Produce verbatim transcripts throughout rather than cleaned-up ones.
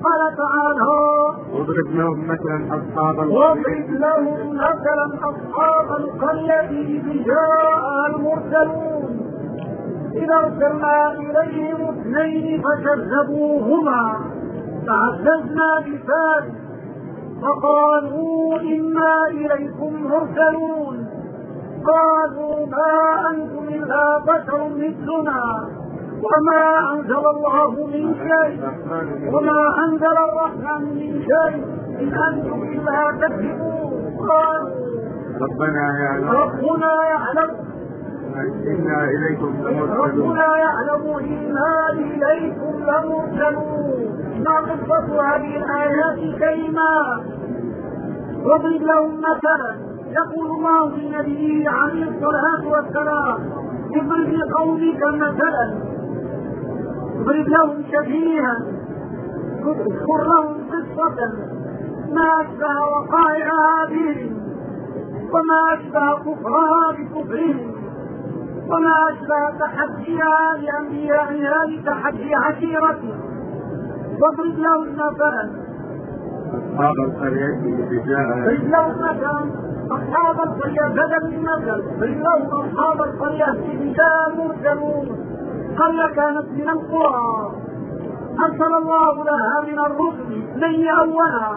قال تعالى: واضرب لهم مثلا أصحاب واضرب لهم مثلا أصحاب القرية إذ جاء المرسلون إذ أرسلنا إليهم اثنين فكذبوهما فعززنا بثالث فقالوا إنا إليكم مرسلون قالوا ما أنتم إلا بشر مثلنا وما أنزل الله من شيء وما أنزل الرحمن من شيء إن أنتم إلا تكذبون قالوا ربنا يعلم ربنا يعلم إنا إليكم لمرسلون ربنا يعلم إنا إليكم لمرسلون. ما قصة هذه الآيات الكريمات؟ واضرب لهم مثلا. يقول الله لنبيه عليه الصلاة والسلام: اضرب لقومك مثلا، اضرب لهم شبيها، اذكر لهم قصة ما أشبه وقائعها بهم وما أشبه كفرها بكفرهم وما أشبه تحديها لأنبيائها لتحدي عشيرته. واضرب لهم مثلا أصحاب القرية إذ جاء اضرب لهم مثلا أصحاب القرية بدل من مثل. اضرب لهم أصحاب القرية إذ جاء المرسلون. قرية كانت من القرى أرسل الله لها من الرسل من أولها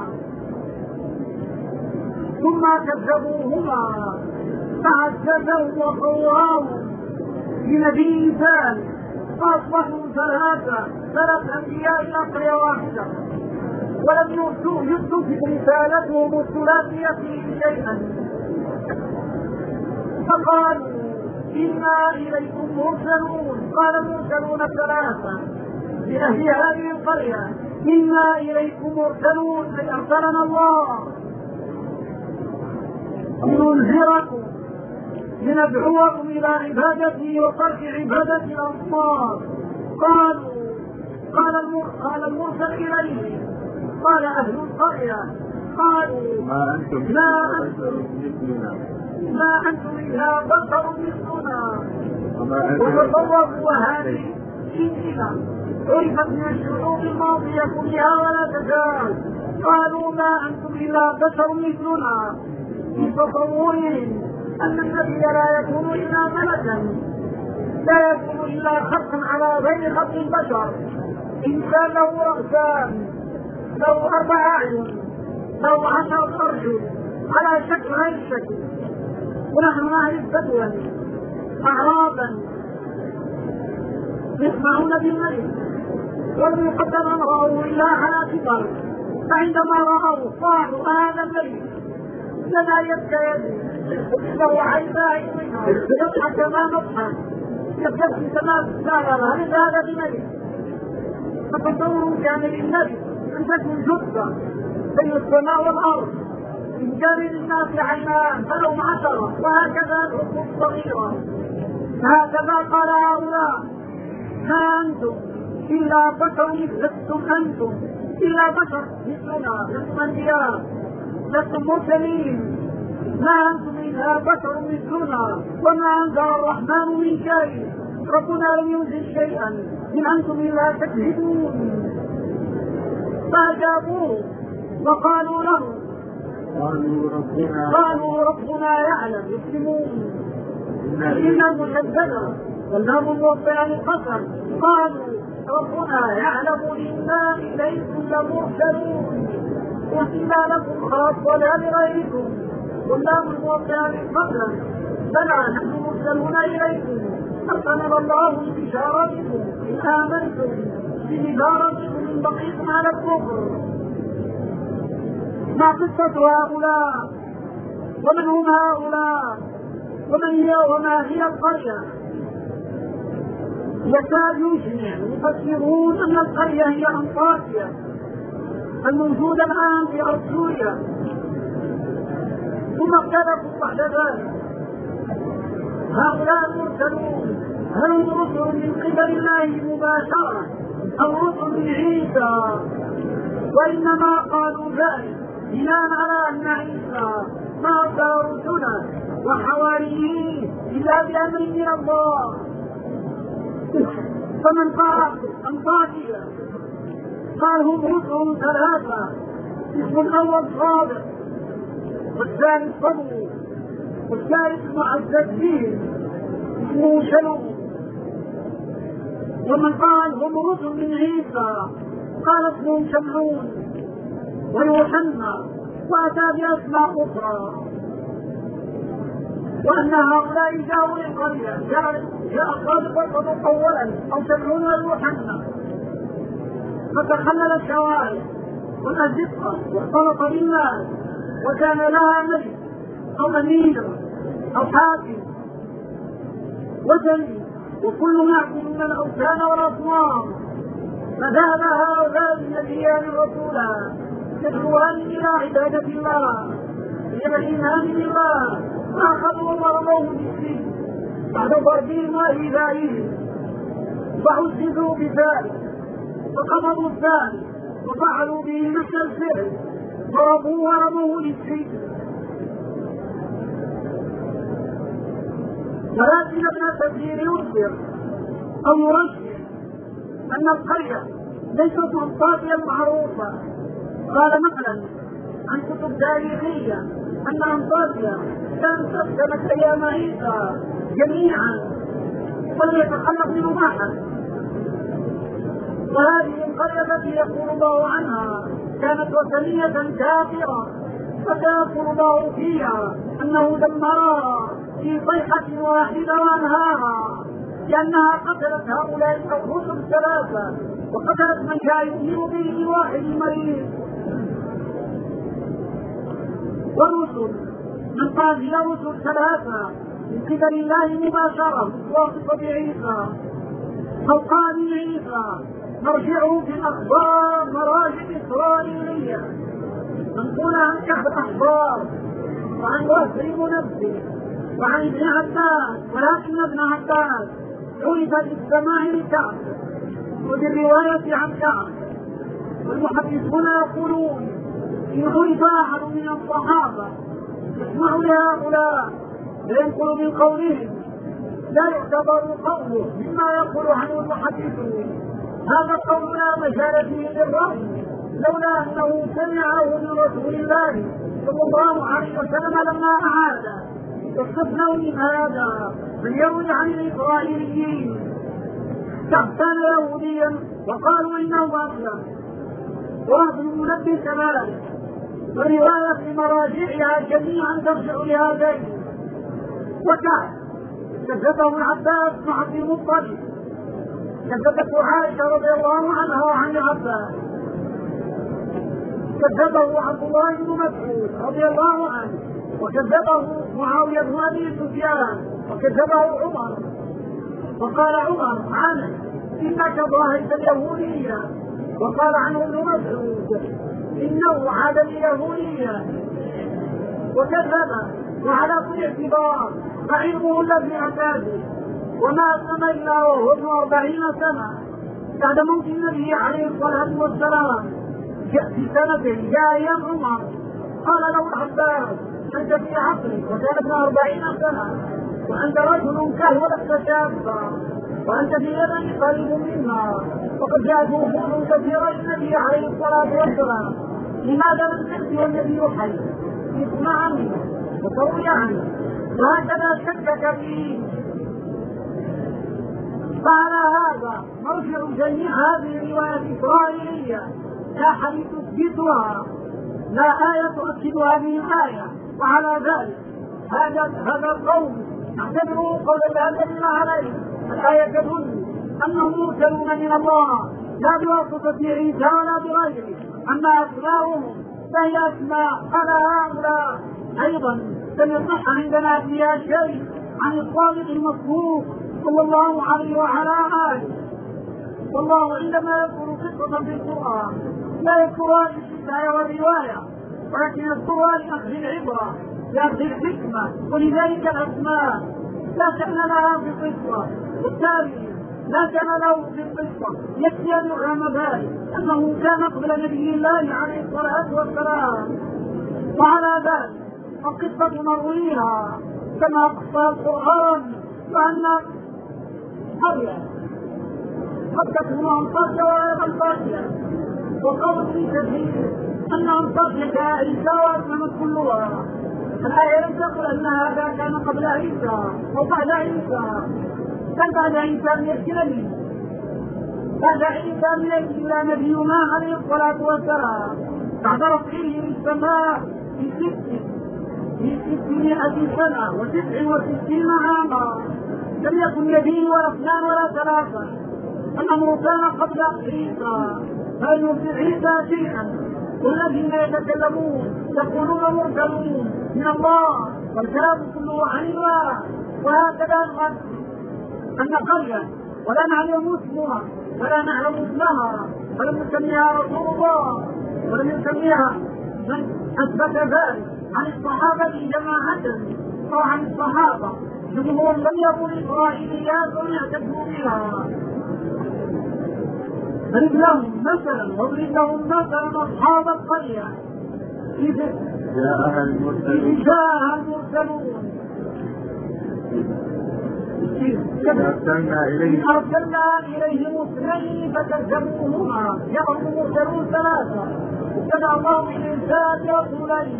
ثم كذبوهما فعززهم وقواهم بنبي ثالث فأصبحوا ثلاثة ثلاث أنبياء إلى قرية واحدة ولم يؤتوا يؤتوا في رسالتهم الثلاثية شيئا فقالوا إنا إليكم مرسلون. قال المرسلون ثلاثة لأهل هذه القرية: إنا إليكم مرسلون أي أرسلنا الله لننذركم لندعوكم إلى عبادته وترك عبادة الأصنام. قالوا قال قال المرسل إليه قال أهل القرية قالوا ما أنتم لا أنتم ما أنتم إلا بشر مثلنا. وتصوروا هذه شيئا عرفت من الشعوب الماضية كلها ولا تزال. قالوا ما أنتم إلا بشر مثلنا في تصورهم أن النبي لا يكون إلا ملكا لا يكون إلا خلقا على غير خلق البشر. إنسان له رأسان له أربع أعين له عشرة أرجل على شكل غير شكل. ونحن نعرف بدوا أعرابا يسمعون بالملك ولم يقدر أمره إلا على كبر فعندما رأوا صاحوا هذا الملك لنا يبكى يده له عيناه يضحك ما نضحك يبتسم كما لا هل هذا بملك. فتصوروا كان للنبي أن تكون جثة بين السماء والأرض إن كان للناس عينان فلهم عشرة وهكذا الحكم الصغيرة. هكذا قال هؤلاء: ما أنتم إلا بشر مثلكم أنتم إلا بشر مثلنا لستم أنبياء لستم مرسلين ما أنتم إلا بشر مثلنا وما أنزل الرحمن من شيء ربنا لم ينزل شيئا إن أنتم إلا تكذبون. فأجابوه وقالوا له قالوا ربنا قالوا ربنا يعلم يسلمون إن المشددة واللام الموضع للقسم. قالوا ربنا يعلم إنا إليكم لمرسلون وإنا لكم خاصة لا لغيركم واللام الموضع للقسم. بلى نحن مرسلون إليكم أرسلنا الله ببشارتكم إن آمنتم ببشارتكم إن بقيتم على الكفر. ما قصة هؤلاء ومن هم هؤلاء ومن هي وما هي القرية؟ يكاد يجمع المفسرون أن القرية هي أنطاكيا الموجودة الآن في أرض سوريا. ثم اختلفوا بعد ذلك هؤلاء المرسلون هل هم رسل من قبل الله مباشرة أو رسل من عيسى؟ وإنما قالوا ذلك بناء على أن عيسى ما أرسل رسلا وحواريين إلا بأمر من الله. فمن قال أنطاكيا قال هم رسل ثلاثة، اسم الأول صادق، والثاني صبر، والثالث معزز به اسمه شلو. ومن قال هم رسل من عيسى قال اسمهم شمعون ويوحنا، وأتى بأسماء أخرى. وأن هؤلاء جاءوا للقرية جاء صادق وصدق أولا أو شمعون ويوحنا، فتخلل الشوارع والأزقة واختلط بالناس، وكان لها ملك أو أمير أو حاكم وزني وكل معبد من الأوثان والأصنام. فذهب هؤلاء النبيان الرسولا يدعوان إلى عبادة الله إلى الإيمان بالله، فأخذوا وضربوه بالسجن بعد ضربهم وإيذائهم، فعززوا بذلك فقبضوا الثاني وفعلوا به نفس الفعل، ضربوه ورموه للسجن. ولكن ابن التفسير يخبر أو يرشح أن القرية ليست أنطاكيا معروفة. قال مثلا عن كتب تاريخية أن أنطاكيا كانت أسلمت أيام عيسى جميعا ولم يتخلف منه أحد. وهذه القرية التي يقول الله عنها كانت وثنية كافرة، فكان الله فيها أنه دمرها في صيحة واحدة وأنهاها، لأنها قتلت هؤلاء الرسل الثلاثة وقتلت من كان يؤمن به واحد مريض. والرسل من قال هي رسل ثلاثة من قبل الله مباشرة واصفة عيسى، أو قال عيسى نرجعه في الأخبار مراجع إسرائيلية منقول عن كهف الأخبار وعن وفر منبه وعن ابن عباس، ولكن ابن عباس عرف بالسماع لكعب وبالرواية عن كعب. والمحدثون يقولون إن عرف أحد من الصحابة يسمع لهؤلاء فينقل من قولهم لا يعتبر قوله مما يقول عنه المحدثون. هذا القول لا مجال فيه للرأي لولا أنه سمعه من رسول الله صلى الله عليه وسلم لما أعاد. واستثنوا من هذا من يروي عن الإسرائيليين كان يهوديا وقالوا إنه أسلم، وابن المنبه كذلك، والرواية في مراجعها جميعا ترجع لهذين. وكان كذبه العباس بن عبد المطلب، كذبته عائشة رضي الله عنها وعن العباس، كذبه عبد الله بن مسعود رضي الله عنه، وكذبه معاوية بن أبي سفيان، وكذبه عمر. وقال عمر عنه إنك ظاهرت اليهودية، وقال عنه ابن مسعود إنه عاد اليهودية. وكذب وعلى كل اعتبار فعلمه الذي اعتاده، وما أسلم إلا وهو ابن أربعين سنة بعد موت النبي عليه الصلاة والسلام. في سنة جاء أيام عمر قال له العباس أنت في عصرك وكان ابن أربعين سنة وأنت رجل كهولة شابا وأنت في يدك قريب منها، وقد جاءت وفود كثيرة للنبي عليه الصلاة والسلام، لماذا لم تأتي والنبي حي؟ اسمع عنه وتروي عنه، وهكذا شكك فيه. فعلى هذا مرجع جميع هذه الروايات الإسرائيلية لا حديث تثبتها لا آية تؤكد هذه الآية. وعلى ذلك هذا هذا القول نعتبره قولا لا دليل عليه. الآية تدل أنهم مرسلون من الله لا بواسطة عيسى ولا بغيره. أما أسماؤهم فهي أسماء على هؤلاء أيضا لم يصح عندنا فيها شيء عن الصادق المصدوق صلى الله عليه وعلى آله. والله عندما يذكر قصة في القرآن لا يذكرها للشفاء والرواية، ولكن يذكرها لأخذ العبرة لأخذ الحكمة، ولذلك الأسماء لا شأن لها في القصة، والتالي لا شأن له في القصة. يكفي أن يعلم ذلك أنه كان قبل نبي الله عليه الصلاة والسلام. وعلى ذلك القصة نرويها كما قصة القرآن، وأن قرية قد تكون أنطاكيا وغير أنطاكيا وقول في كثير أنهم صدق عيسى وأسلمت كلها. الآية لم تقل أن هذا كان قبل عيسى أو بعد عيسى، بل بعد عيسى من الكلمة، بعد عيسى من الإسلام نبينا عليه الصلاة والسلام بعد رفعه للسماء في ست في ستمائة سنة وتسع وستين عاما. لم يكن نبي ولا اثنان ولا ثلاثة، الأمر كان قبل عيسى، فلم يرسل عيسى شيئا. والذين يتكلمون يقولون مرسلون من الله والكلام كله عن الله. وهكذا الغد أن قرية ولا نعلم اسمها ولا نعلم اسمها ولم يسميها رسول الله ولم يسميها من أثبت ذلك عن الصحابة جماعة أو عن الصحابة جمهور لم يكن إسرائيليات يعتدوا بها. اضرب لهم مثلا واضرب لهم مثلا أصحاب القرية إذ جاءها المرسلون جاءها المرسلون أرسلنا إليهم أرسلنا إليهم اثنين فكذبوهما. جاءهم المرسلون ثلاثة ابتدأ الله الإنسان برسولين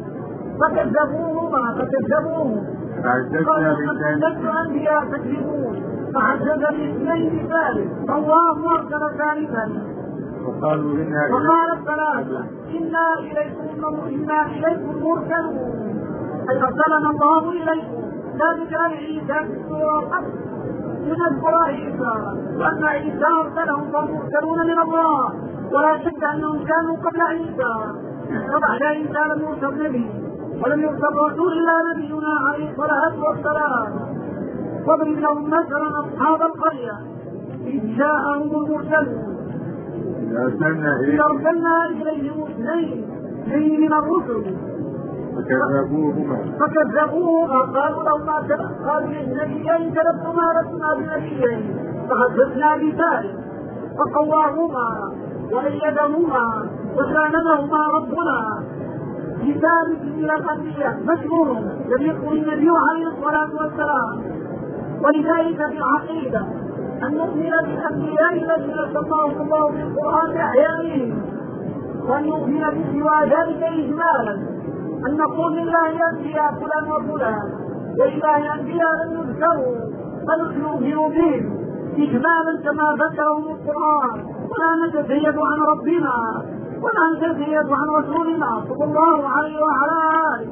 فكذبوهما فكذبوه فعززنا قالوا بالثاني أنبياء تكذبون فعزز باثنين بثالث فالله أرسل ثالثا وقالوا إنا وقال الثلاثة إنا إليكم إنا إليكم مرسلون أي أرسلنا الله إليكم لا نجعل عيسى بالصورة لنذكر عيسى وأن عيسى أرسلهم فمرسلون من الله، ولا شك أنهم كانوا قبل عيسى. وبعد عيسى لم يرسل نبي ولم يرسل رسول إلا نبينا عليه الصلاة والسلام. واضرب لهم مثلا أصحاب القرية إذ جاءهم المرسلون أرسلنا إذ إليهم أرسلنا إليهم اثنين اثنين من الرسل فكذبوهما فكذبوه قالوا لو ما قالوا للنبيين كذبتما لستما بنبيين فحدثنا بذلك فقواهما وأيدهما وساندهما ربنا بثابت إلى الأنبياء مشهور لم يكن النبي عليه الصلاة والسلام. ولذلك في العقيدة أن نؤمن بالأنبياء الذين سماهم الله في القرآن بأحيانهم، وأن نؤمن بسوى ذلك إجمالا، أن نقول لله أنبياء فلان وفلان ولله أنبياء لم يذكروا فنحن نؤمن بهم إجمالا كما ذكرهم القرآن، ولا نتزيد عن ربنا ولا نتزيد عن رسولنا صلى الله عليه وعلى آله.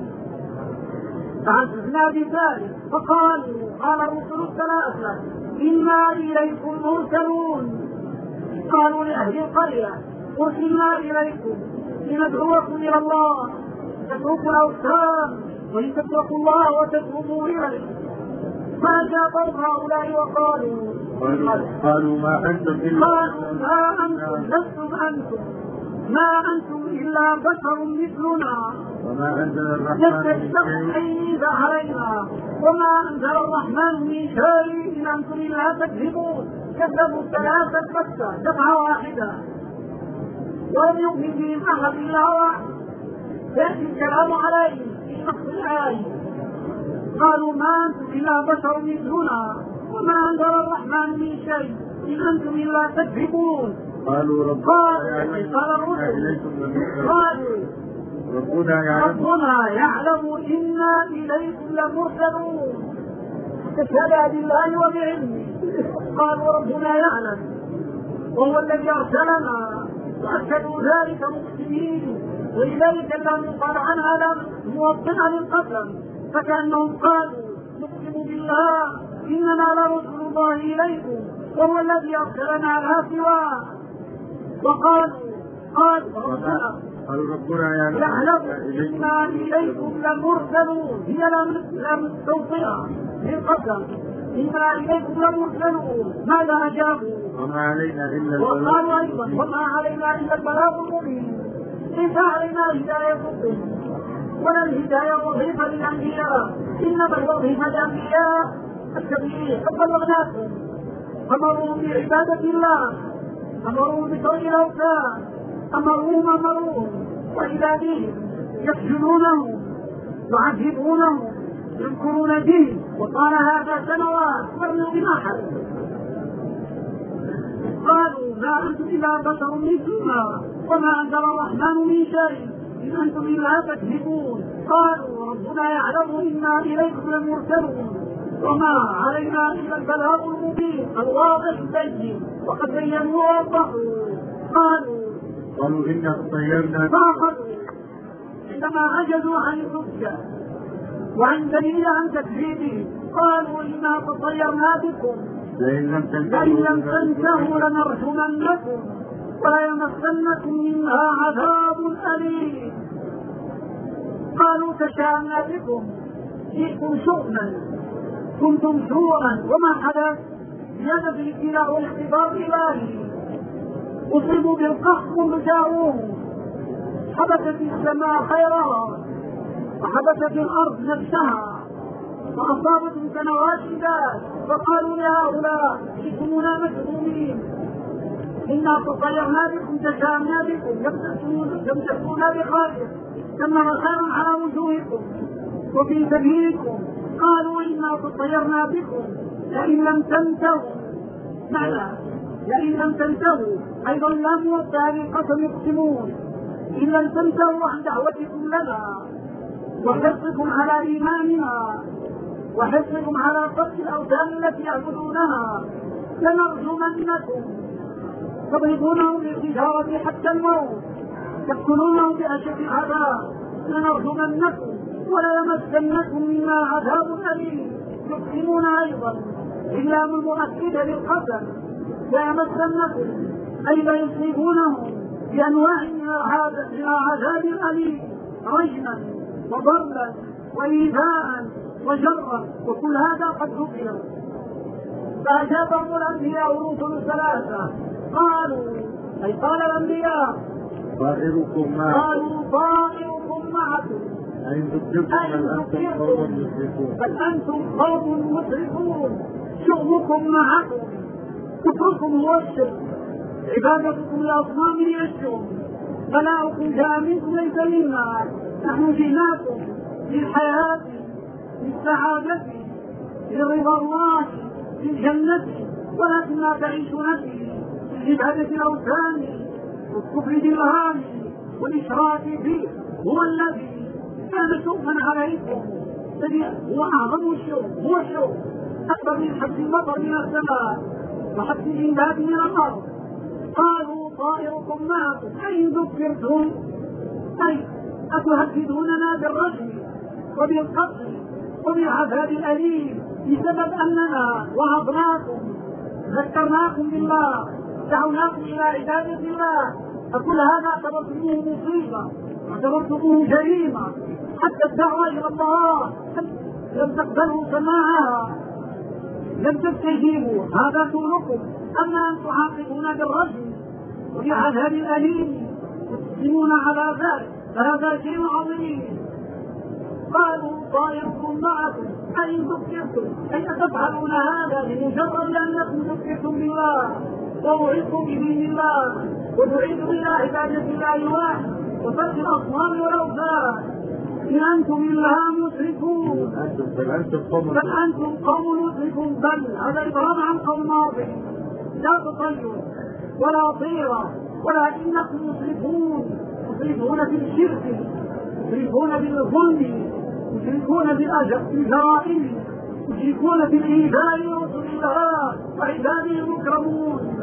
فعززنا بذلك فقالوا قال الرسل الثلاثة إنا إليكم مرسلون. قالوا لأهل القرية أرسلنا إليكم لندعوكم إلى الله تتركوا الأوثان ولتتقوا الله وتتوبوا إليه. فأجابوا هؤلاء وقالوا قالوا, قالوا ما أنتم إلا قالوا ما أنتم لستم أنتم ما أنتم إلا بشر مثلنا وما أنزل الرحمن من يستشفق شيء إذا علينا وما أنزل الرحمن من شيء إن أنتم إلا تكذبون. كذبوا ثلاثة بس دفعة واحدة ولم يؤمن بهم أحد إلا واحد. يأتي الكلام عليه في نص الآية قالوا ما أنتم إلا بشر مثلنا وما أنزل الرحمن من شيء إن أنتم إلا تكذبون. قالوا ربنا ربنا يعلم ربنا يعلم إنا إليكم لمرسلون. تشهد بالله وبعلمه. قالوا ربنا يعلم وهو الذي أرسلنا وأكدوا ذلك مقسمين، ولذلك لم يقال عن هذا موطنا للقسم فكأنهم قالوا نقسم بالله إننا لرسل الله إليكم وهو الذي أرسلنا لا سواه. وقالوا قالوا ربنا قالوا ربنا يعلم إنا إليكم لمرسلون. هي لم توطئة للقسم إنا إليكم لمرسلون. ماذا أجابوا؟ وما علينا إلا وقالوا البلاغ أيضا وما علينا إلا البلاغ المبين. ليس علينا هداية الدين ولا الهداية وظيفة للأنبياء، إنما الوظيفة للأنبياء التبليغ. قد بلغناكم. أمروا بعبادة الله، أمروا بترك الأوثان، أمروهم أمروهم وإذا بهم يسجنونه يعذبونه يذكرون به. وقال هذا سنوات ولم يؤمن أحد. قالوا ما أنتم إلا بشر مثلنا وما أنزل الرحمن من شيء إن أنتم إلا تكذبون. قالوا ربنا يعلم إنا إليكم لمرسلون وما علينا إلا البلاغ المبين الواضح البين وقد بينوا ووضحوا. قالوا قالوا إنا طيرنا فأخذوا عندما عجزوا عن الحجة وعن دليل عن تكذيبه قالوا إنا تطيرنا بكم لئن لم لئن لم تنتهوا لنرجمنكم وليمسنكم منها عذاب أليم. قالوا تشاءمنا بكم جئتم شؤما كنتم سوءا وما حدث زيادة الابتلاء والاختبار الإلهي. أصيبوا بالقحط منذ جاءوه حبست السماء خيرها وحبست الأرض نفسها وأصابتهم سنوات شداد فقالوا لهؤلاء جئتمونا مسؤولين إنا تطيرنا بكم تشاءمنا بكم لم تكونا بخير كما رسانا على وجوهكم وفي سبيلكم. قالوا إنا تطيرنا بكم لئن لم تنتهوا معنى لئن لم تنتهوا أيضا لم والثاني قسم يقسمون إن لم تنتهوا عن دعوتكم لنا وحرصكم على إيماننا وحرصكم على قتل الأوثان التي يعبدونها لنرجمنكم تضربونهم بالحجارة حتى الموت تقتلونهم بأشد العذاب لنرجمنكم وليمسنكم منا عذاب أليم. يقسمون أيضا إلا من مؤكد للقسم ليمسنكم أي ليصيبونهم بأنواع من العذاب الأليم رجما وضربا وإيذاء وجرا وكل هذا قد ذكر. فأجابهم الأنبياء الرسل الثلاثة قالوا أي قال الأنبياء طائركم معكم قالوا طائركم معكم أين تبصرون بل أنتم قوم مسرفون شؤمكم معكم كفركم هو الشرك عبادتكم لأصنام هي الشرك بلاؤكم جاء منكم ليس منا نحن جئناكم للحياة للسعادة لرضا الله للجنة ولكن لا تعيشون فيه لعبادة الأوثان والكفر بالهام والإشراك فيه هو الذي كان شؤما عليكم الذي هو أعظم الشؤم هو الشؤم أكبر من حبس المطر من السماء وحبس الإنبات من الأرض. قالوا طائركم معكم أي ذكرتم أي أتهددوننا بالرجم وبالقتل وبالعذاب الأليم بسبب أننا وعظناكم ذكرناكم بالله دعوناكم إلى عبادة الله فكل هذا اعتبرتموه مصيبة واعتبرتموه جريمة حتى الدعوة إلى الله لم تقبلوا سماعها لم تستجيبوا هذا شؤونكم. أما أن تعاقبون بالرجم وبالعذاب الأليم وتقسمون على ذلك فهذا شيء عظيم. قالوا طائركم معكم أي ذكرتم أي أتفعلون هذا لمجرد أنكم ذكرتم بالله ووعظتم بدين الله ودعيتم إلى عبادة الله الواحد وترك الأصنام والأوثان إن أنتم إلا مسرفون بل أنتم قوم بل أنتم قوم مسرفون بل هذا إبرام عن قوم ماضي لا تطير ولا طيرة ولكنكم مسرفون مسرفون بالشرك مسرفون بالظلم مسرفون بالجرائم يشركون بالإيذاء ورسل الله وعباده المكرمون